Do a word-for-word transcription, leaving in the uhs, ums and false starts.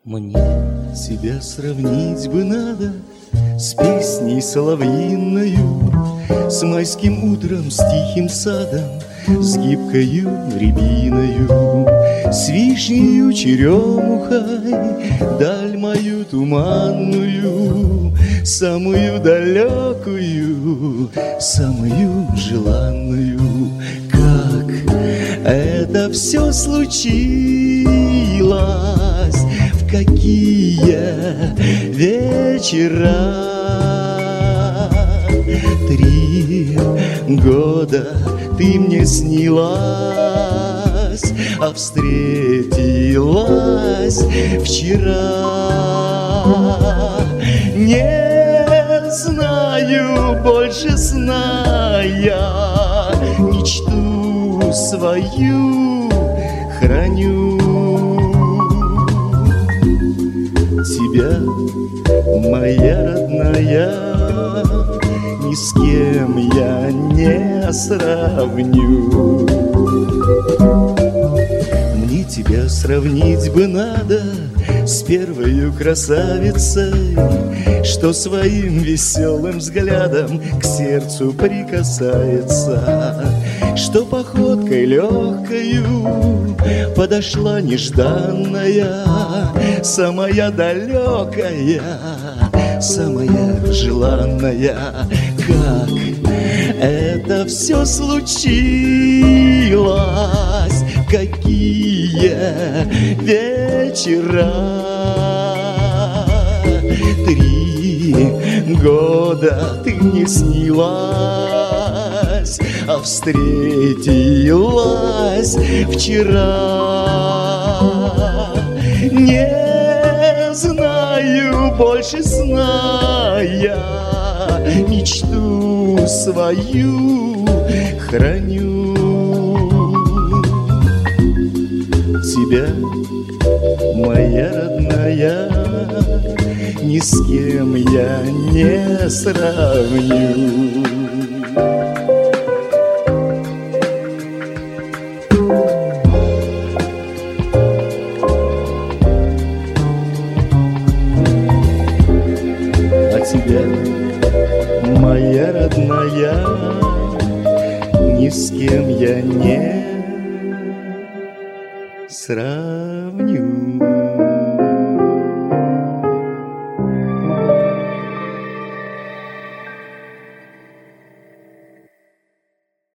Мне тебя сравнить бы надо с песней соловьиною, с майским утром, с тихим садом, с гибкою рябиною, с вишнею черемухой, даль мою туманную, самую далекую, самую желанную. Как это все случилось, в какие вечера. Три года ты мне снилась, а встретилась вчера. Не знаю больше сна я, мечту свою храню. Тебя, моя родная, ни с кем я не сравню. Мне тебя сравнить бы надо с первою красавицей, что своим веселым взглядом к сердцу прикасается, что походкой легкою подошла нежданная, самая далекая, самая желанная. Как это все случилось, какие вечера. Три года ты мне снилась, а встретилась вчера. Не знаю больше сна я, мечту свою храню. Тебя, моя родная, ни с кем я не сравню. А тебя, моя родная, ни с кем я не сравню.